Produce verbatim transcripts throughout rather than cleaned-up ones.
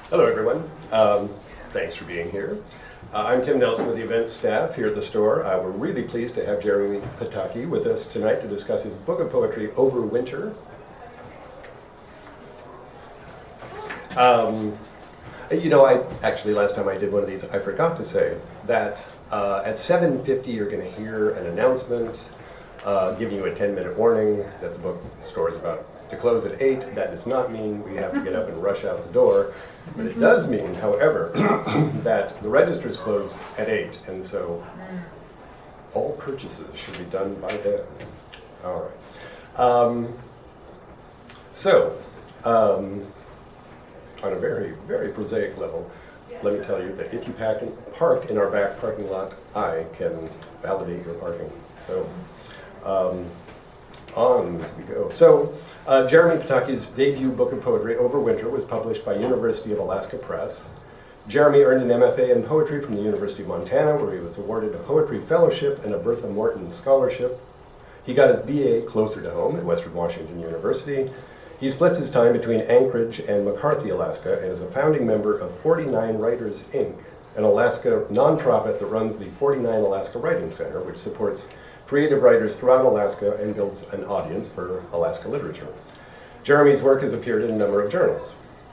Hello, everyone. Um, thanks for being here. Uh, I'm Tim Nelson with the events staff here at the store. Uh, we're really pleased to have Jeremy Pataki with us tonight to discuss his book of poetry, Overwinter. Um, you know, I actually, last time I did one of these, I forgot to say that uh, at seven fifty you're going to hear an announcement uh, giving you a ten minute warning that the book store is about to close at eight. That does not mean we have to get up and rush out the door, but it does mean, however, that the registers close at eight, and so all purchases should be done by then. All right. Um, so, um, on a very, very prosaic level, let me tell you that if you pack in, park in our back parking lot, I can validate your parking. So, um, on we go. So, uh, Jeremy Pataki's debut book of poetry, Overwinter, was published by University of Alaska Press. Jeremy earned an M F A in poetry from the University of Montana, where he was awarded a poetry fellowship and a Bertha Morton scholarship. He got his B A closer to home at Western Washington University. He splits his time between Anchorage and McCarthy, Alaska, and is a founding member of forty-nine Writers, Incorporated, an Alaska nonprofit that runs the forty-nine Alaska Writing Center, which supports creative writers throughout Alaska and builds an audience for Alaska literature. Jeremy's work has appeared in a number of journals.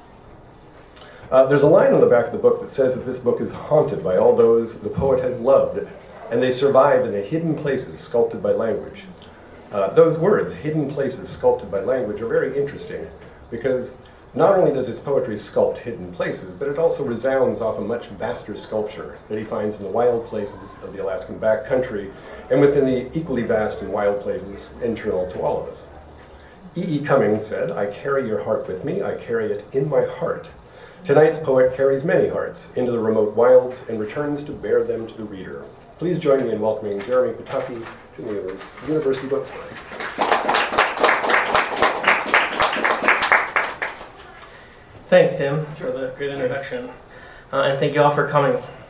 Uh, there's a line on the back of the book that says that this book is haunted by all those the poet has loved, and they survive in the hidden places sculpted by language. Uh, those words, hidden places sculpted by language, are very interesting because not only does his poetry sculpt hidden places, but it also resounds off a much vaster sculpture that he finds in the wild places of the Alaskan backcountry and within the equally vast and wild places internal to all of us. E E. Cummings said, "I carry your heart with me, I carry it in my heart." Tonight's poet carries many hearts into the remote wilds and returns to bear them to the reader. Please join me in welcoming Jeremy Pataki to the University Bookstore. Thanks, Tim, for the great introduction. Uh, and thank you all for coming.